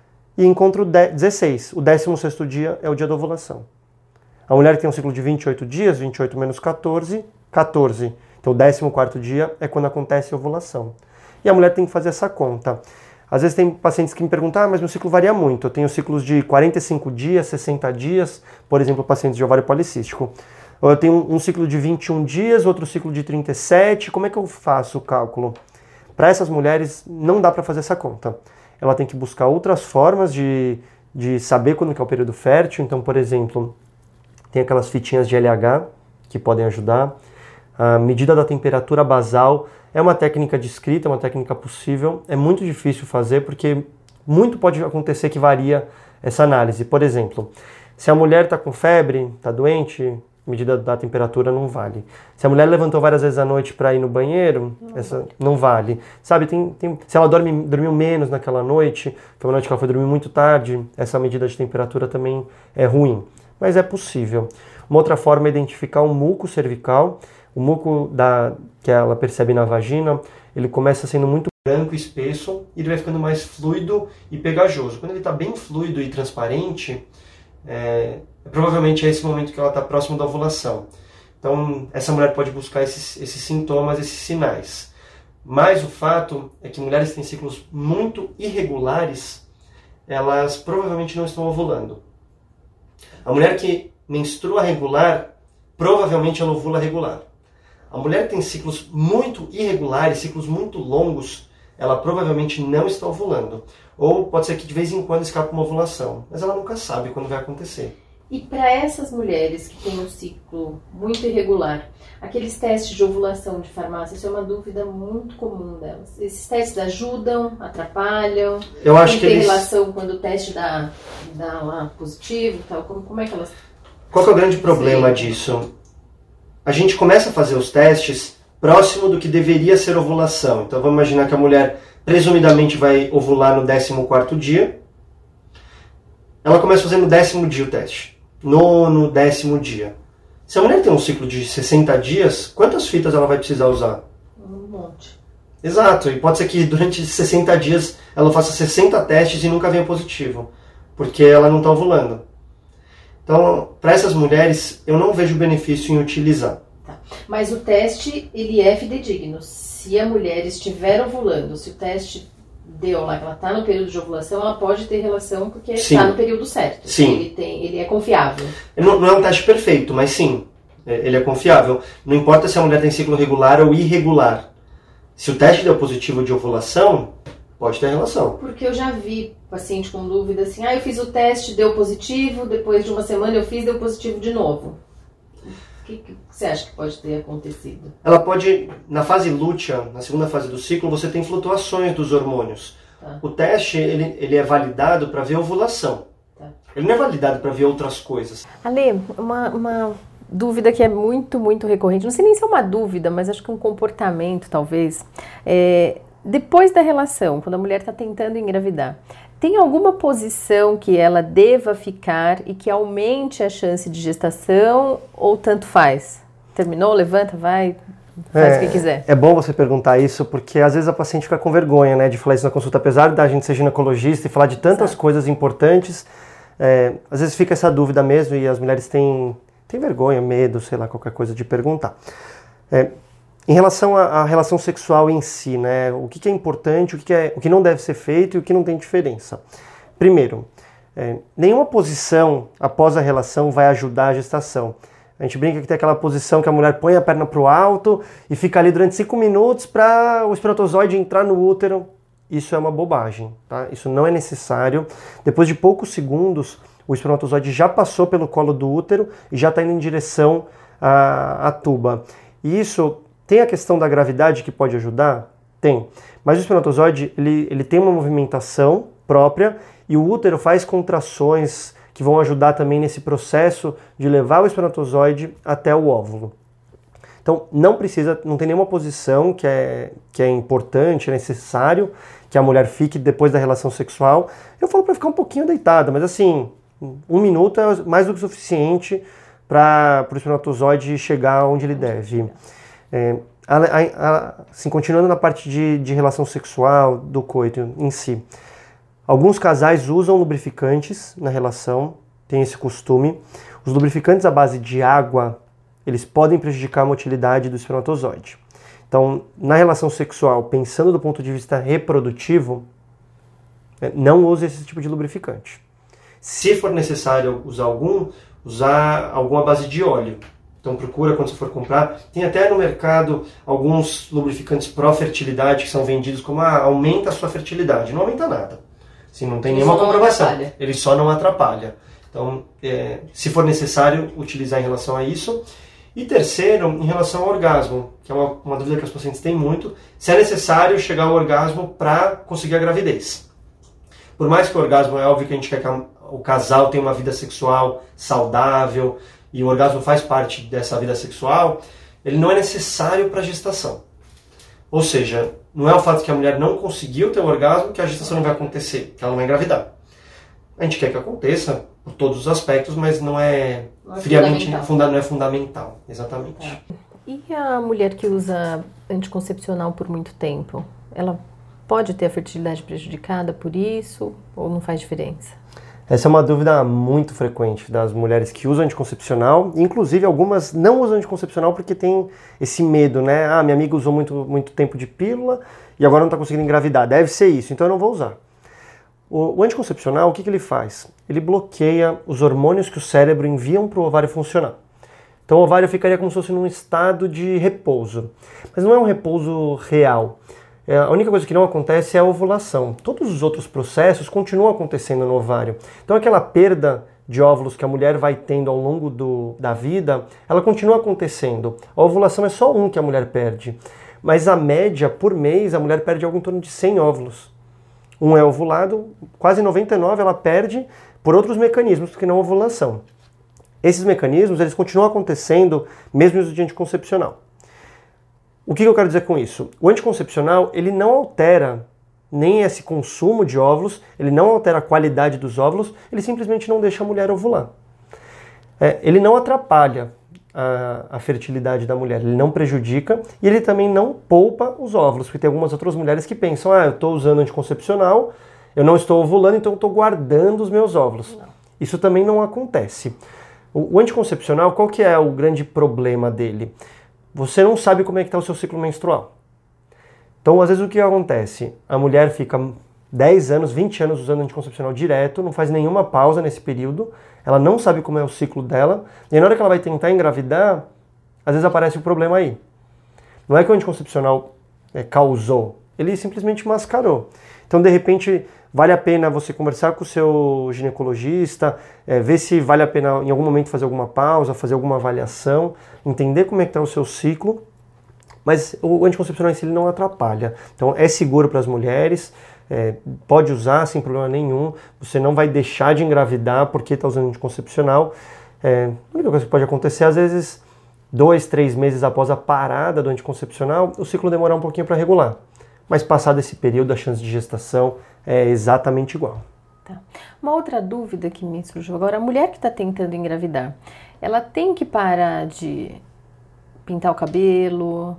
e encontro dezesseis. O décimo sexto dia é o dia da ovulação. A mulher tem um ciclo de vinte e oito dias, vinte e oito menos quatorze, quatorze. Então o décimo quarto dia é quando acontece a ovulação. E a mulher tem que fazer essa conta. Às vezes tem pacientes que me perguntam, ah, mas meu ciclo varia muito. Eu tenho ciclos de quarenta e cinco dias, sessenta dias, por exemplo, pacientes de ovário policístico. Ou eu tenho um ciclo de vinte e um dias, outro ciclo de trinta e sete. Como é que eu faço o cálculo? Para essas mulheres não dá para fazer essa conta. Ela tem que buscar outras formas de, de saber quando que é o período fértil. Então, por exemplo, tem aquelas fitinhas de L H que podem ajudar. A medida da temperatura basal é uma técnica descrita, é uma técnica possível. É muito difícil fazer porque muito pode acontecer que varia essa análise. Por exemplo, se a mulher está com febre, está doente, medida da temperatura não vale. Se a mulher levantou várias vezes à noite para ir no banheiro, não, essa vale. não vale. Sabe, tem, tem, se ela dorme, dormiu menos naquela noite, foi uma noite que ela foi dormir muito tarde, essa medida de temperatura também é ruim. Mas é possível. Uma outra forma é identificar o muco cervical. O muco da, que ela percebe na vagina, ele começa sendo muito branco e espesso e ele vai ficando mais fluido e pegajoso. Quando ele está bem fluido e transparente, é, provavelmente é esse momento que ela está próximo da ovulação. Então, essa mulher pode buscar esses, esses sintomas, esses sinais. Mas o fato é que mulheres que têm ciclos muito irregulares, elas provavelmente não estão ovulando. A mulher que menstrua regular, provavelmente ela ovula regular. A mulher que tem ciclos muito irregulares, ciclos muito longos, ela provavelmente não está ovulando. Ou pode ser que de vez em quando escape uma ovulação, mas ela nunca sabe quando vai acontecer. E para essas mulheres que têm um ciclo muito irregular, aqueles testes de ovulação de farmácia, isso é uma dúvida muito comum delas. Esses testes ajudam, atrapalham? Eu acho que tem eles... relação quando o teste dá, dá lá positivo e tal? Como, como é que elas... Qual que é o grande problema disso? A gente começa a fazer os testes próximo do que deveria ser ovulação. Então vamos imaginar que a mulher presumidamente vai ovular no décimo quarto dia. Ela começa fazendo no décimo dia o teste. Nono, décimo dia. Se a mulher tem um ciclo de sessenta dias, quantas fitas ela vai precisar usar? Um monte. Exato, e pode ser que durante sessenta dias ela faça sessenta testes e nunca venha positivo, porque ela não está ovulando. Então, para essas mulheres, eu não vejo benefício em utilizar. Tá. Mas o teste, ele é fidedigno. Se a mulher estiver ovulando, se o teste deu lá, que ela está no período de ovulação, ela pode ter relação porque está no período certo. Sim. Ele, tem, ele é confiável. Não, não é um teste perfeito, mas sim, ele é confiável. Não importa se a mulher tem ciclo regular ou irregular. Se o teste deu positivo de ovulação, pode ter relação. Porque eu já vi paciente com dúvida assim, ah, eu fiz o teste, deu positivo, depois de uma semana eu fiz, deu positivo de novo. O que, que você acha que pode ter acontecido? Ela pode, na fase lútea, na segunda fase do ciclo, você tem flutuações dos hormônios. Tá. O teste, ele, ele é validado para ver ovulação. Tá. Ele não é validado para ver outras coisas. Ale, uma, uma dúvida que é muito, muito recorrente, não sei nem se é uma dúvida, mas acho que um comportamento, talvez, é, depois da relação, quando a mulher está tentando engravidar, tem alguma posição que ela deva ficar e que aumente a chance de gestação ou tanto faz? Terminou, levanta, vai, faz é, o que quiser. É bom você perguntar isso porque às vezes a paciente fica com vergonha, né, de falar isso na consulta. Apesar da gente ser ginecologista e falar de tantas Exato. Coisas importantes, é, às vezes fica essa dúvida mesmo e as mulheres têm, têm vergonha, medo, sei lá, qualquer coisa de perguntar. É, Em relação à, à relação sexual em si, né, o que, que é importante, o que, que, é, o que não deve ser feito e o que não tem diferença. Primeiro, é, nenhuma posição após a relação vai ajudar a gestação. A gente brinca que tem aquela posição que a mulher põe a perna para o alto e fica ali durante cinco minutos para o espermatozoide entrar no útero. Isso é uma bobagem, tá? Isso não é necessário. Depois de poucos segundos, o espermatozoide já passou pelo colo do útero e já está indo em direção à, à tuba. E isso... Tem a questão da gravidade que pode ajudar? Tem. Mas o espermatozoide, ele, ele tem uma movimentação própria e o útero faz contrações que vão ajudar também nesse processo de levar o espermatozoide até o óvulo. Então, não precisa, não tem nenhuma posição que é, que é importante, é necessário que a mulher fique depois da relação sexual. Eu falo para ficar um pouquinho deitada, mas assim, um minuto é mais do que suficiente para o espermatozoide chegar onde ele deve. É, a, a, a, assim, continuando na parte de, de relação sexual, do coito em si. Alguns casais usam lubrificantes na relação, tem esse costume. Os lubrificantes à base de água, eles podem prejudicar a motilidade do espermatozoide. Então, na relação sexual, pensando do ponto de vista reprodutivo, não use esse tipo de lubrificante. Se for necessário usar algum, usar alguma base de óleo. Então procura quando você for comprar. Tem até no mercado alguns lubrificantes pró-fertilidade que são vendidos como ah, aumenta a sua fertilidade. Não aumenta nada. Assim, não tem Ele nenhuma comprovação. Atrapalha. Ele só não atrapalha. Então, é, se for necessário, utilizar em relação a isso. E terceiro, em relação ao orgasmo, que é uma, uma dúvida que os pacientes têm muito, se é necessário chegar ao orgasmo para conseguir a gravidez. Por mais que o orgasmo, é óbvio que a gente quer que a, o casal tenha uma vida sexual saudável, e o orgasmo faz parte dessa vida sexual, ele não é necessário para a gestação. Ou seja, não é o fato que a mulher não conseguiu ter o orgasmo que a gestação não vai acontecer, que ela não vai engravidar. A gente quer que aconteça por todos os aspectos, mas não é, não é friamente fundamental. Funda, não é fundamental, exatamente. É. E a mulher que usa anticoncepcional por muito tempo, ela pode ter a fertilidade prejudicada por isso ou não faz diferença? Essa é uma dúvida muito frequente das mulheres que usam anticoncepcional, inclusive algumas não usam anticoncepcional porque tem esse medo, né? Ah, minha amiga usou muito, muito tempo de pílula e agora não está conseguindo engravidar, deve ser isso, então eu não vou usar. O, o anticoncepcional, o que, que ele faz? Ele bloqueia os hormônios que o cérebro enviam para o ovário funcionar. Então o ovário ficaria como se fosse num estado de repouso, mas não é um repouso real. A única coisa que não acontece é a ovulação. Todos os outros processos continuam acontecendo no ovário. Então aquela perda de óvulos que a mulher vai tendo ao longo do, da vida, ela continua acontecendo. A ovulação é só um que a mulher perde. Mas a média, por mês, a mulher perde algo em torno de cem óvulos. Um é ovulado, quase noventa e nove ela perde por outros mecanismos que não a ovulação. Esses mecanismos, eles continuam acontecendo mesmo no uso de anticoncepcional. O que eu quero dizer com isso? O anticoncepcional, ele não altera nem esse consumo de óvulos, ele não altera a qualidade dos óvulos, ele simplesmente não deixa a mulher ovular. É, ele não atrapalha a, a fertilidade da mulher, ele não prejudica e ele também não poupa os óvulos, porque tem algumas outras mulheres que pensam, ah, eu estou usando anticoncepcional, eu não estou ovulando, então eu estou guardando os meus óvulos. Não. Isso também não acontece. O, o anticoncepcional, qual que é o grande problema dele? Você não sabe como é que está o seu ciclo menstrual. Então, às vezes, o que acontece? A mulher fica dez anos, vinte anos usando anticoncepcional direto, não faz nenhuma pausa nesse período, ela não sabe como é o ciclo dela, e aí, na hora que ela vai tentar engravidar, às vezes aparece o problema aí. Não é que o anticoncepcional é, causou, ele simplesmente mascarou. Então, de repente, vale a pena você conversar com o seu ginecologista, é, ver se vale a pena em algum momento fazer alguma pausa, fazer alguma avaliação, entender como é que está o seu ciclo, mas o anticoncepcional em si ele não atrapalha. Então, é seguro para as mulheres, é, pode usar sem problema nenhum, você não vai deixar de engravidar porque está usando anticoncepcional. É, a única coisa que pode acontecer, às vezes, dois, três meses após a parada do anticoncepcional, o ciclo demorar um pouquinho para regular. Mas passado esse período, a chance de gestação é exatamente igual. Tá. Uma outra dúvida que me surgiu agora, a mulher que está tentando engravidar, ela tem que parar de pintar o cabelo,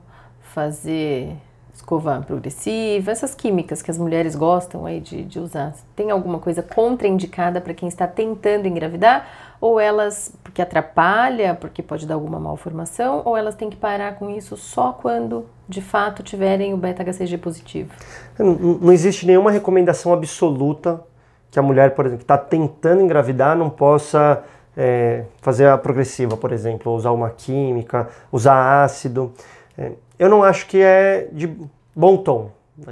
fazer escova progressiva, essas químicas que as mulheres gostam aí de, de usar. Tem alguma coisa contraindicada para quem está tentando engravidar? Ou elas, porque atrapalha, porque pode dar alguma malformação, ou elas têm que parar com isso só quando, de fato, tiverem o beta H C G positivo? Não, não existe nenhuma recomendação absoluta que a mulher, por exemplo, que está tentando engravidar não possa é, fazer a progressiva, por exemplo, usar uma química, usar ácido. É, eu não acho que é de bom tom.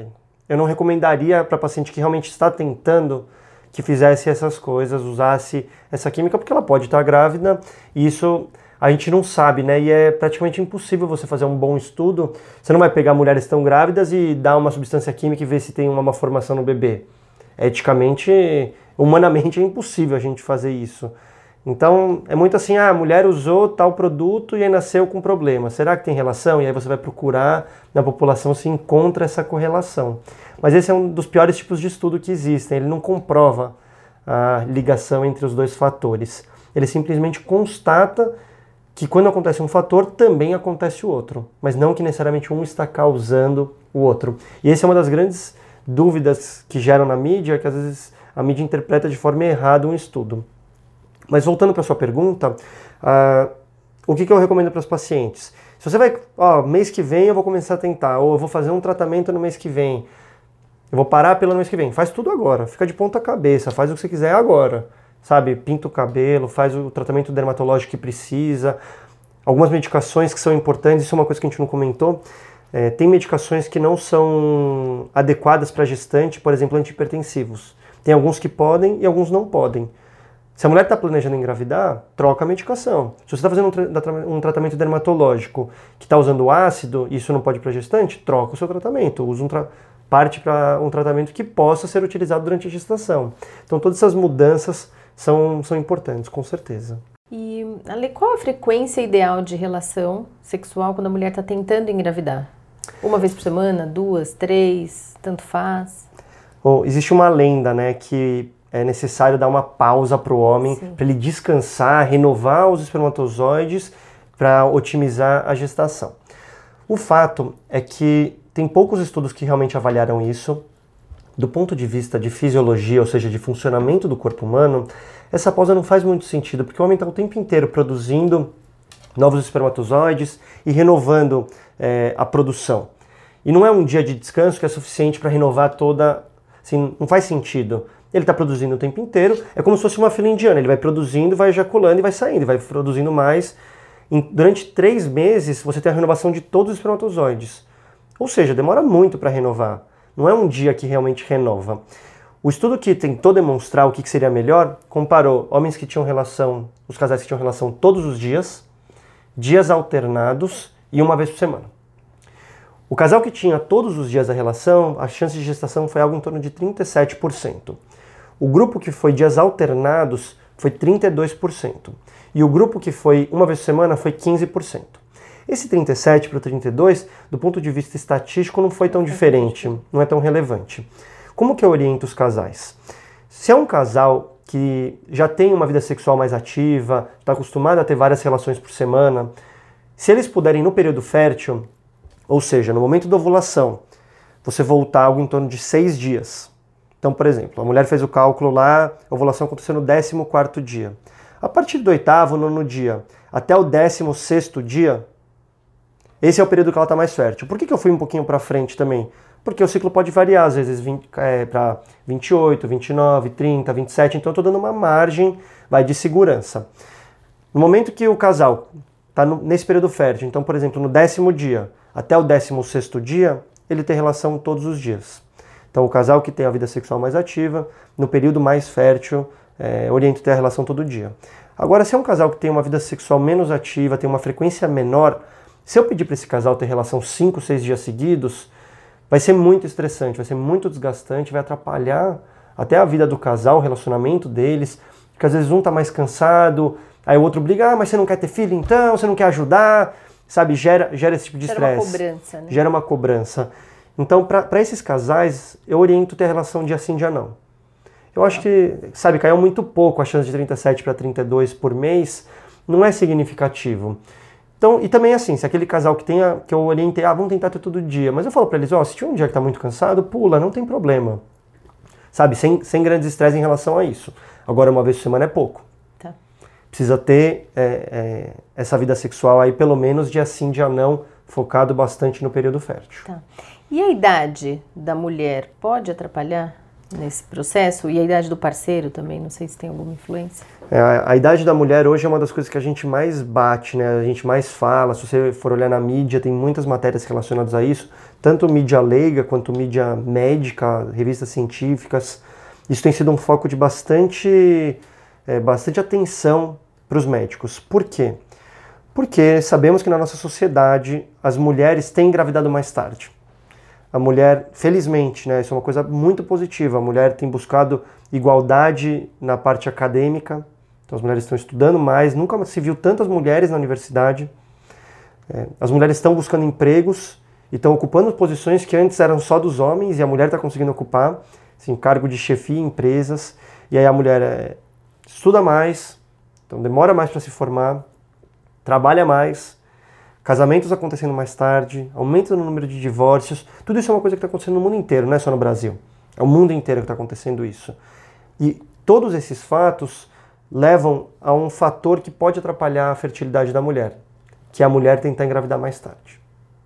Eu não recomendaria para paciente que realmente está tentando que fizesse essas coisas, usasse essa química, porque ela pode estar grávida, e isso a gente não sabe, né? E é praticamente impossível você fazer um bom estudo. Você não vai pegar mulheres tão grávidas e dar uma substância química e ver se tem uma malformação no bebê. Eticamente, humanamente é impossível a gente fazer isso. Então, é muito assim, ah, a mulher usou tal produto e aí nasceu com problema. Será que tem relação? E aí você vai procurar na população se encontra essa correlação. Mas esse é um dos piores tipos de estudo que existem. Ele não comprova a ligação entre os dois fatores. Ele simplesmente constata que quando acontece um fator, também acontece o outro. Mas não que necessariamente um está causando o outro. E essa é uma das grandes dúvidas que geram na mídia, que às vezes a mídia interpreta de forma errada um estudo. Mas voltando para a sua pergunta, uh, o que, que eu recomendo para os pacientes? Se você vai, ó, mês que vem eu vou começar a tentar, ou eu vou fazer um tratamento no mês que vem, eu vou parar pelo mês que vem, faz tudo agora, fica de ponta cabeça, faz o que você quiser agora, sabe? Pinta o cabelo, faz o tratamento dermatológico que precisa, algumas medicações que são importantes, isso é uma coisa que a gente não comentou, é, tem medicações que não são adequadas para gestante, por exemplo, antihipertensivos. Tem alguns que podem e alguns não podem. Se a mulher está planejando engravidar, troca a medicação. Se você está fazendo um, tra um tratamento dermatológico que está usando ácido e isso não pode ir para gestante, troca o seu tratamento. Usa um tra parte para um tratamento que possa ser utilizado durante a gestação. Então todas essas mudanças são, são importantes, com certeza. E, Ale, qual a frequência ideal de relação sexual quando a mulher está tentando engravidar? Uma vez por semana, duas, três, tanto faz? Oh, existe uma lenda, né, que é necessário dar uma pausa para o homem, para ele descansar, renovar os espermatozoides para otimizar a gestação. O fato é que tem poucos estudos que realmente avaliaram isso. Do ponto de vista de fisiologia, ou seja, de funcionamento do corpo humano, essa pausa não faz muito sentido, porque o homem está o tempo inteiro produzindo novos espermatozoides e renovando é, a produção. E não é um dia de descanso que é suficiente para renovar toda... Assim, não faz sentido. Ele está produzindo o tempo inteiro, é como se fosse uma fila indiana, ele vai produzindo, vai ejaculando e vai saindo, vai produzindo mais. Em, durante três meses você tem a renovação de todos os espermatozoides. Ou seja, demora muito para renovar. Não é um dia que realmente renova. O estudo que tentou demonstrar o que seria melhor, comparou homens que tinham relação, os casais que tinham relação todos os dias, dias alternados e uma vez por semana. O casal que tinha todos os dias a relação, a chance de gestação foi algo em torno de trinta e sete por cento. O grupo que foi dias alternados foi trinta e dois por cento. E o grupo que foi uma vez por semana foi quinze por cento. Esse trinta e sete para trinta e dois, do ponto de vista estatístico, não foi tão diferente, não é tão relevante. Como que eu oriento os casais? Se é um casal que já tem uma vida sexual mais ativa, está acostumado a ter várias relações por semana, se eles puderem no período fértil, ou seja, no momento da ovulação, você voltar algo em torno de seis dias. Então, por exemplo, a mulher fez o cálculo lá, a ovulação aconteceu no décimo quarto dia. A partir do oitavo, nono dia, até o décimo sexto dia, esse é o período que ela está mais fértil. Por que, que eu fui um pouquinho para frente também? Porque o ciclo pode variar, às vezes é, para vinte e oito, vinte e nove, trinta, vinte e sete, então eu estou dando uma margem vai, de segurança. No momento que o casal está nesse período fértil, então, por exemplo, no décimo dia até o décimo sexto dia, ele tem relação todos os dias. Então, o casal que tem a vida sexual mais ativa, no período mais fértil, é, orienta a ter a relação todo dia. Agora, se é um casal que tem uma vida sexual menos ativa, tem uma frequência menor, se eu pedir para esse casal ter relação cinco, seis dias seguidos, vai ser muito estressante, vai ser muito desgastante, vai atrapalhar até a vida do casal, o relacionamento deles, porque às vezes um está mais cansado, aí o outro briga, ah, mas você não quer ter filho então, você não quer ajudar, sabe, gera, gera esse tipo de estresse. Gera uma cobrança, né? Gera uma cobrança. Então, para esses casais, eu oriento ter relação dia sim, dia não. Eu acho que, sabe, caiu muito pouco a chance de trinta e sete para trinta e dois por mês, não é significativo. Então, e também assim, se aquele casal que, tenha, que eu orientei, ah, vamos tentar ter todo dia, mas eu falo para eles, ó, oh, se tiver um dia que tá muito cansado, pula, não tem problema. Sabe, sem, sem grandes estresse em relação a isso. Agora, uma vez por semana é pouco. Tá. Precisa ter é, é, essa vida sexual aí, pelo menos dia sim, dia não, focado bastante no período fértil. Tá. E a idade da mulher pode atrapalhar nesse processo? E a idade do parceiro também? Não sei se tem alguma influência. É, a, a idade da mulher hoje é uma das coisas que a gente mais bate, né? A gente mais fala. Se você for olhar na mídia, tem muitas matérias relacionadas a isso. Tanto mídia leiga quanto mídia médica, revistas científicas. Isso tem sido um foco de bastante, é, bastante atenção para os médicos. Por quê? Porque sabemos que na nossa sociedade as mulheres têm engravidado mais tarde. A mulher, felizmente, né, isso é uma coisa muito positiva, a mulher tem buscado igualdade na parte acadêmica, então as mulheres estão estudando mais, nunca se viu tantas mulheres na universidade, é, as mulheres estão buscando empregos e estão ocupando posições que antes eram só dos homens e a mulher está conseguindo ocupar, assim, cargo de chefia em empresas, e aí a mulher é, estuda mais, então demora mais para se formar, trabalha mais, casamentos acontecendo mais tarde, aumento no número de divórcios, tudo isso é uma coisa que está acontecendo no mundo inteiro, não é só no Brasil. É o mundo inteiro que está acontecendo isso. E todos esses fatos levam a um fator que pode atrapalhar a fertilidade da mulher, que é a mulher tentar engravidar mais tarde.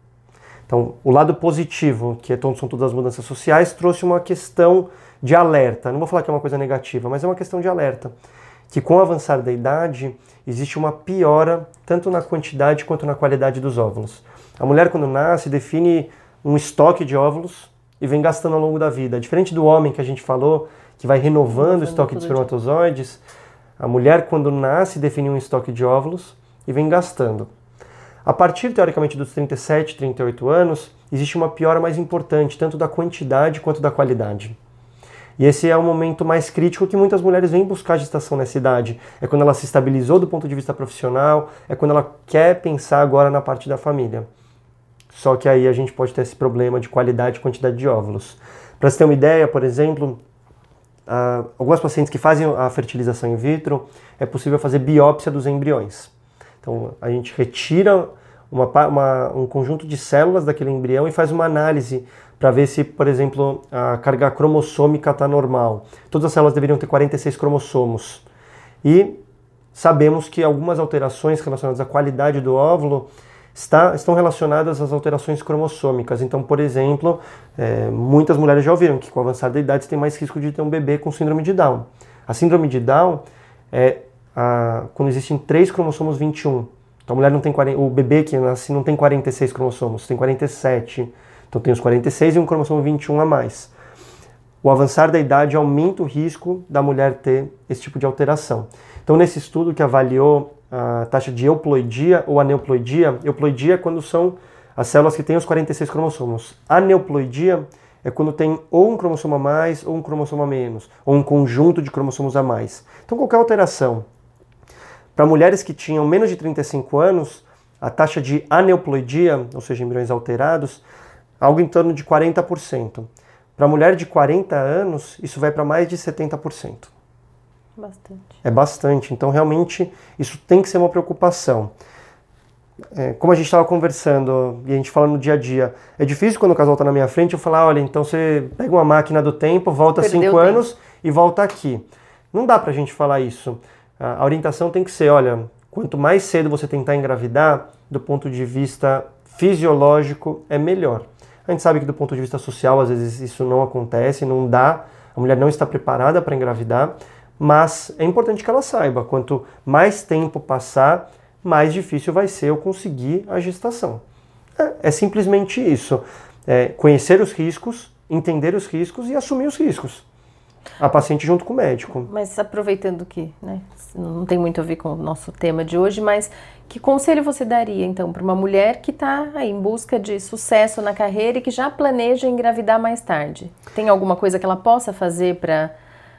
Então, o lado positivo, que é, são todas as mudanças sociais, trouxe uma questão de alerta. Não vou falar que é uma coisa negativa, mas é uma questão de alerta. Que com o avançar da idade, existe uma piora tanto na quantidade quanto na qualidade dos óvulos. A mulher, quando nasce, define um estoque de óvulos e vem gastando ao longo da vida. Diferente do homem que a gente falou, que vai renovando o estoque de espermatozoides, a mulher, quando nasce, define um estoque de óvulos e vem gastando. A partir, teoricamente, dos trinta e sete, trinta e oito anos, existe uma piora mais importante, tanto da quantidade quanto da qualidade. E esse é o momento mais crítico que muitas mulheres vêm buscar gestação nessa idade. É quando ela se estabilizou do ponto de vista profissional, é quando ela quer pensar agora na parte da família. Só que aí a gente pode ter esse problema de qualidade e quantidade de óvulos. Para você ter uma ideia, por exemplo, uh, algumas pacientes que fazem a fertilização in vitro, é possível fazer biópsia dos embriões. Então a gente retira uma, uma, um conjunto de células daquele embrião e faz uma análise para ver se, por exemplo, a carga cromossômica está normal. Todas as células deveriam ter quarenta e seis cromossomos. E sabemos que algumas alterações relacionadas à qualidade do óvulo está, estão relacionadas às alterações cromossômicas. Então, por exemplo, é, muitas mulheres já ouviram que com o avançar da idade tem mais risco de ter um bebê com síndrome de Down. A síndrome de Down é a, quando existem três cromossomos vinte e um. Então, a mulher não tem quarenta, o bebê que nasce não tem quarenta e seis cromossomos, tem quarenta e sete. Então tem os quarenta e seis e um cromossomo vinte e um a mais. O avançar da idade aumenta o risco da mulher ter esse tipo de alteração. Então nesse estudo que avaliou a taxa de euploidia ou aneuploidia, euploidia é quando são as células que têm os quarenta e seis cromossomos. Aneuploidia é quando tem ou um cromossomo a mais ou um cromossomo a menos, ou um conjunto de cromossomos a mais. Então qualquer alteração. Para mulheres que tinham menos de trinta e cinco anos, a taxa de aneuploidia, ou seja, embriões alterados, algo em torno de quarenta por cento. Para a mulher de quarenta anos, isso vai para mais de setenta por cento. Bastante. É bastante. Então, realmente, isso tem que ser uma preocupação. É, como a gente estava conversando e a gente fala no dia a dia, é difícil quando o casal está na minha frente eu falar, olha, então você pega uma máquina do tempo, volta cinco anos e volta aqui. Não dá para a gente falar isso. A orientação tem que ser, olha, quanto mais cedo você tentar engravidar, do ponto de vista fisiológico é melhor. A gente sabe que do ponto de vista social, às vezes isso não acontece, não dá, a mulher não está preparada para engravidar, mas é importante que ela saiba, quanto mais tempo passar, mais difícil vai ser eu conseguir a gestação. É, é simplesmente isso, é conhecer os riscos, entender os riscos e assumir os riscos. A paciente junto com o médico. Mas aproveitando que, né, não tem muito a ver com o nosso tema de hoje, mas que conselho você daria, então, para uma mulher que está aí em busca de sucesso na carreira e que já planeja engravidar mais tarde? Tem alguma coisa que ela possa fazer para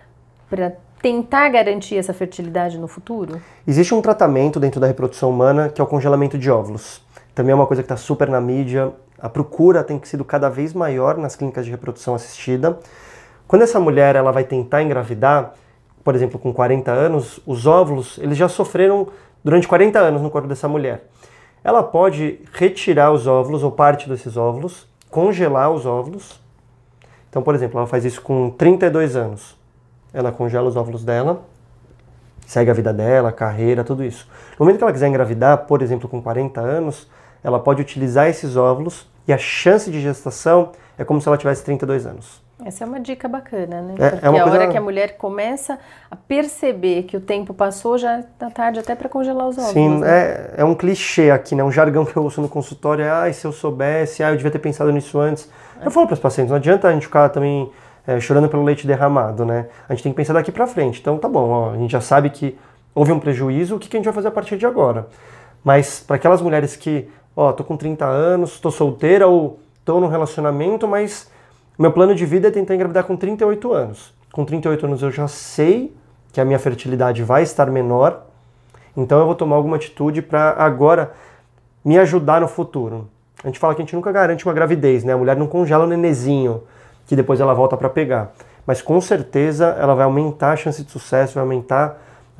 para tentar garantir essa fertilidade no futuro? Existe um tratamento dentro da reprodução humana que é o congelamento de óvulos. Também é uma coisa que está super na mídia. A procura tem sido cada vez maior nas clínicas de reprodução assistida. Quando essa mulher ela vai tentar engravidar, por exemplo, com quarenta anos, os óvulos eles já sofreram durante quarenta anos no corpo dessa mulher. Ela pode retirar os óvulos ou parte desses óvulos, congelar os óvulos. Então, por exemplo, ela faz isso com trinta e dois anos. Ela congela os óvulos dela, segue a vida dela, a carreira, tudo isso. No momento que ela quiser engravidar, por exemplo, com quarenta anos, ela pode utilizar esses óvulos e a chance de gestação é como se ela tivesse trinta e dois anos. Essa é uma dica bacana, né? É, Porque é uma a hora coisa... que a mulher começa a perceber que o tempo passou, já está tarde até para congelar os óvulos. Sim, né? é, é um clichê aqui, né? Um jargão que eu uso no consultório é ah, se eu soubesse, ah, eu devia ter pensado nisso antes. É. Eu falo para os pacientes, não adianta a gente ficar também é, chorando pelo leite derramado, né? A gente tem que pensar daqui para frente. Então tá bom, ó, a gente já sabe que houve um prejuízo, o que, que a gente vai fazer a partir de agora? Mas para aquelas mulheres que, ó, tô com trinta anos, tô solteira ou tô num relacionamento, mas meu plano de vida é tentar engravidar com trinta e oito anos. Com trinta e oito anos eu já sei que a minha fertilidade vai estar menor, então eu vou tomar alguma atitude para agora me ajudar no futuro. A gente fala que a gente nunca garante uma gravidez, né? A mulher não congela o nenezinho, que depois ela volta para pegar. Mas com certeza ela vai aumentar a chance de sucesso, vai aumentar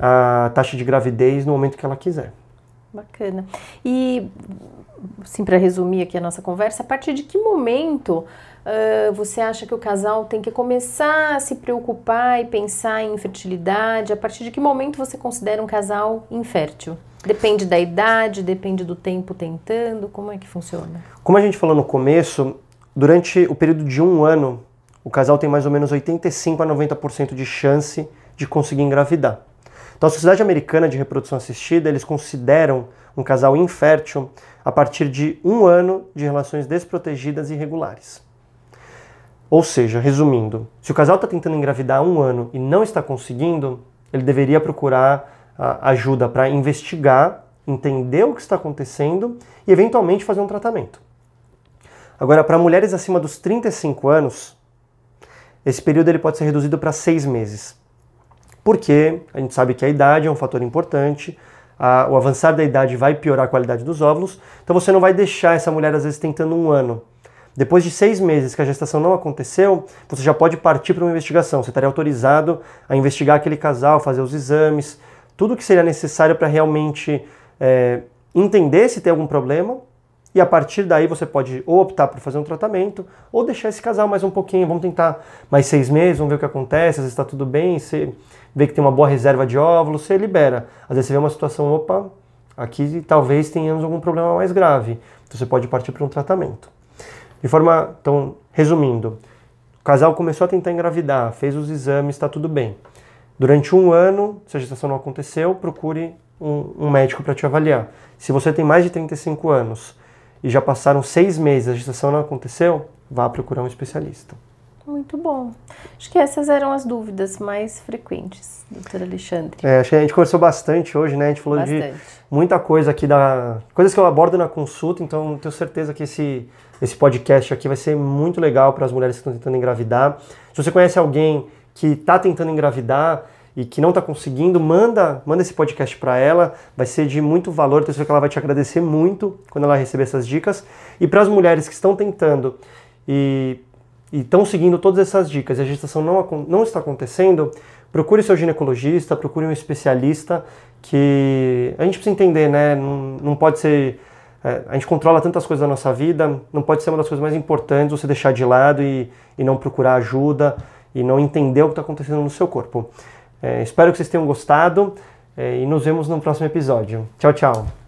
a taxa de gravidez no momento que ela quiser. Bacana. E, assim, para resumir aqui a nossa conversa, a partir de que momento uh, você acha que o casal tem que começar a se preocupar e pensar em infertilidade? A partir de que momento você considera um casal infértil? Depende da idade, depende do tempo tentando, como é que funciona? Como a gente falou no começo, durante o período de um ano, o casal tem mais ou menos oitenta e cinco a noventa por cento de chance de conseguir engravidar. Então, a Sociedade Americana de Reprodução Assistida, eles consideram um casal infértil a partir de um ano de relações desprotegidas e irregulares. Ou seja, resumindo, se o casal está tentando engravidar há um ano e não está conseguindo, ele deveria procurar a, ajuda para investigar, entender o que está acontecendo e, eventualmente, fazer um tratamento. Agora, para mulheres acima dos trinta e cinco anos, esse período ele pode ser reduzido para seis meses. Porque a gente sabe que a idade é um fator importante, a, o avançar da idade vai piorar a qualidade dos óvulos, então você não vai deixar essa mulher às vezes tentando um ano. Depois de seis meses que a gestação não aconteceu, você já pode partir para uma investigação, você estaria autorizado a investigar aquele casal, fazer os exames, tudo que seria necessário para realmente é, entender se tem algum problema, e a partir daí você pode ou optar por fazer um tratamento, ou deixar esse casal mais um pouquinho, vamos tentar mais seis meses, vamos ver o que acontece, às vezes está tudo bem, você vê que tem uma boa reserva de óvulos, você libera. Às vezes você vê uma situação, opa, aqui talvez tenhamos algum problema mais grave, então você pode partir para um tratamento. De forma, então, resumindo, o casal começou a tentar engravidar, fez os exames, está tudo bem. Durante um ano, se a gestação não aconteceu, procure um, um médico para te avaliar. Se você tem mais de trinta e cinco anos e já passaram seis meses e a gestação não aconteceu, vá procurar um especialista. Muito bom. Acho que essas eram as dúvidas mais frequentes, doutor Alexandre. É, acho que a gente conversou bastante hoje, né? A gente falou bastante. de muita coisa aqui, da coisas que eu abordo na consulta, então tenho certeza que esse, esse podcast aqui vai ser muito legal para as mulheres que estão tentando engravidar. Se você conhece alguém que está tentando engravidar e que não está conseguindo, manda, manda esse podcast para ela, vai ser de muito valor, tenho certeza que ela vai te agradecer muito quando ela receber essas dicas. E para as mulheres que estão tentando e e estão seguindo todas essas dicas e a gestação não, não está acontecendo, procure seu ginecologista, procure um especialista, que a gente precisa entender, né? Não, não pode ser... É, a gente controla tantas coisas da nossa vida, não pode ser uma das coisas mais importantes você deixar de lado e, e não procurar ajuda e não entender o que está acontecendo no seu corpo. É, espero que vocês tenham gostado é, e nos vemos no próximo episódio. Tchau, tchau!